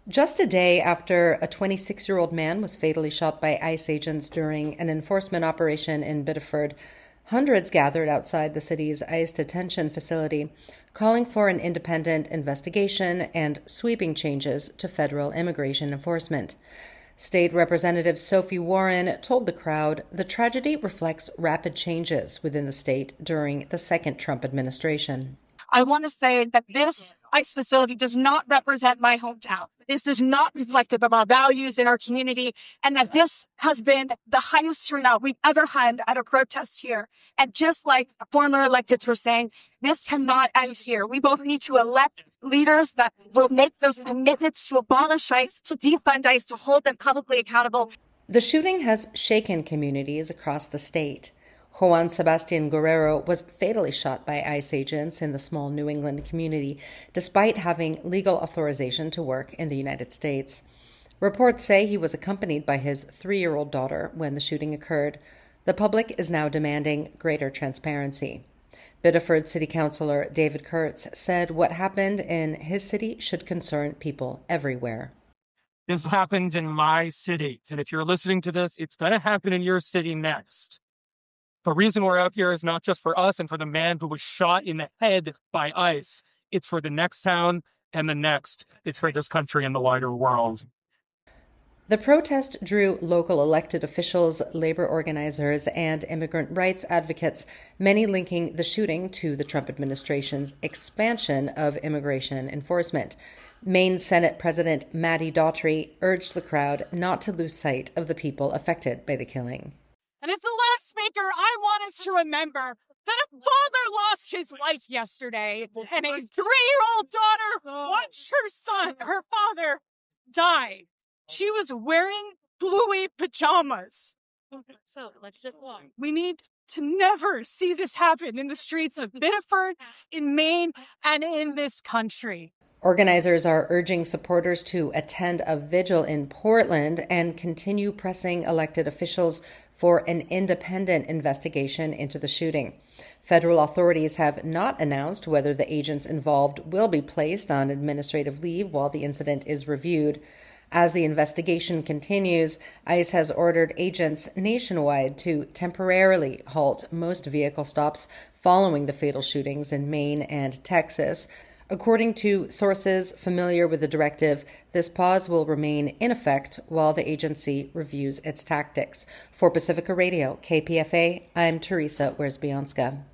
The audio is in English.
Just a day after a 26-year-old man was fatally shot by ICE agents during an enforcement operation in Biddeford, hundreds gathered outside the city's ICE detention facility, calling for an independent investigation and sweeping changes to federal immigration enforcement. State Representative Sophie Warren told the crowd the tragedy reflects rapid changes within the state during the second Trump administration. I want to say that this ICE facility does not represent my hometown. This is not reflective of our values in our community, and that this has been the highest turnout we've ever had at a protest here. And just like former electeds were saying, this cannot end here. We both need to elect leaders that will make those commitments to abolish ICE, to defund ICE, to hold them publicly accountable. The shooting has shaken communities across the state. Juan Sebastian Guerrero was fatally shot by ICE agents in the small New England community, despite having legal authorization to work in the United States. Reports say he was accompanied by his 3-year-old daughter when the shooting occurred. The public is now demanding greater transparency. Biddeford City Councilor David Kurtz said what happened in his city should concern people everywhere. This happened in my city, and if you're listening to this, it's going to happen in your city next. The reason we're out here is not just for us and for the man who was shot in the head by ICE. It's for the next town and the next. It's for this country and the wider world. The protest drew local elected officials, labor organizers, and immigrant rights advocates, many linking the shooting to the Trump administration's expansion of immigration enforcement. Maine Senate President Matty Daughtry urged the crowd not to lose sight of the people affected by the killing. And as the last speaker, I want us to remember that a father lost his life yesterday, and a 3-year-old daughter watched her father, die. She was wearing bluey pajamas. So let's just walk. We need to never see this happen in the streets of Biddeford, in Maine, and in this country. Organizers are urging supporters to attend a vigil in Portland and continue pressing elected officials for an independent investigation into the shooting. Federal authorities have not announced whether the agents involved will be placed on administrative leave while the incident is reviewed. As the investigation continues, ICE has ordered agents nationwide to temporarily halt most vehicle stops following the fatal shootings in Maine and Texas. According to sources familiar with the directive, this pause will remain in effect while the agency reviews its tactics. For Pacifica Radio, KPFA, I'm Teresa Wierzbionska.